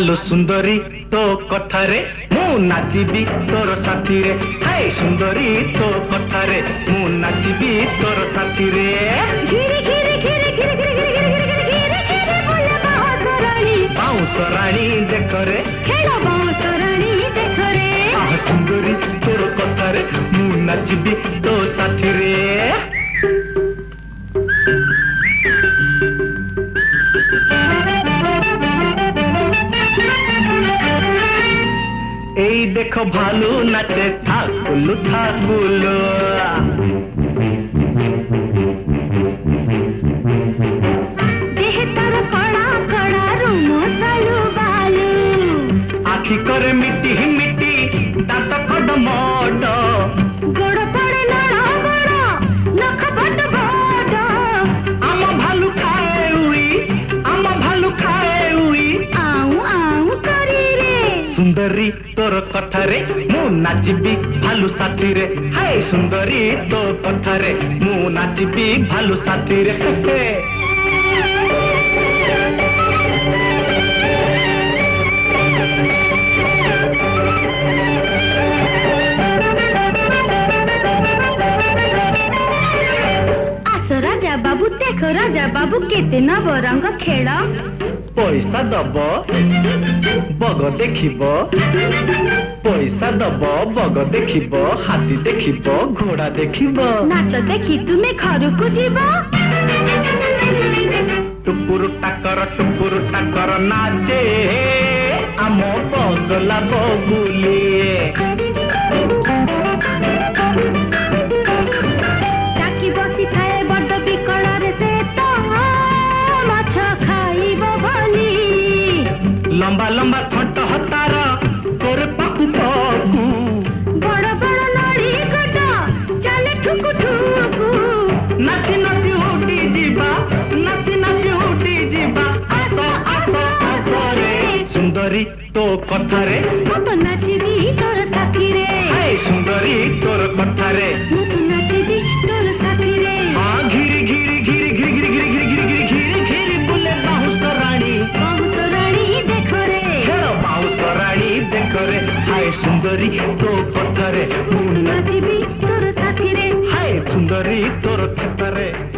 आलो सुंदरी तो कथारे मु नाचिबी तोर साथी रे। हाय सुंदरी तो कथारे मु नाचिबी तोर साथी रे। घिरी घिरी घिरी घिरी घिरी घिरी घिरी घिरी घिरी बोले बांसुराणी। बांसुराणी देख रे खेलो बांसुराणी देख रे। आह सुंदरी तोर कथारे मु नाचिबी तो साथी रे। এই দেখো ভালু নাচে ঠাকুলু ঠাকুলু। দেহ তার কড়া কড়া রুম সালু বালু। আখি করে মিটি মিটি দাঁত কড মড। গোড় পড়ে লড়া বড় নখ বট বড়। আম ভালু খায় উই আম ভালু খায় উই। আউ আউ করি রে। सुंदरी तोर कथारे मु नाचिबी भालू साथी रे। हाय सुंदरी तो कथारे मु नाचिबी भालू साथी रे। आस राजा बाबू देखो राजा बाबू केते नव रंग खेल। पैसा दब बग देखिब पैसा दब बग देखिब हाथी देखिब घोड़ा देखिब। नाच देखी तुमे घर को जीव। टुकुर टाकर नाचे आम पगला बगुली। टाकी बसी थाए बड़ बिकल रे से तो माछ खाइब भली। लंबा लंबा थंट हतार तोर पाकु पाकु। बड़ बड़ लड़ी गड चले ठुकु ठुकु। नाची नाची उठी जीवा नाची नाची उठी जीवा। आस आस आस रे सुंदरी तो कथारे मु तो नाचिबी तोर साथी रे। हाय सुंदरी तोर कथारे मु तो नाचिबी तोर साथी रे। हाँ घिरी घिरी घिरी घिरी घिरी घिरी घिरी घिरी घिरी घिरी घिरी बुले बांसुराणी। बांसुराणी देख रे। खेलो बांसुराणी देख रे। हाय सुंदरी तो कथारे मु नाचिबी तोर साथी रे। हाय सुंदरी तोर कथारे।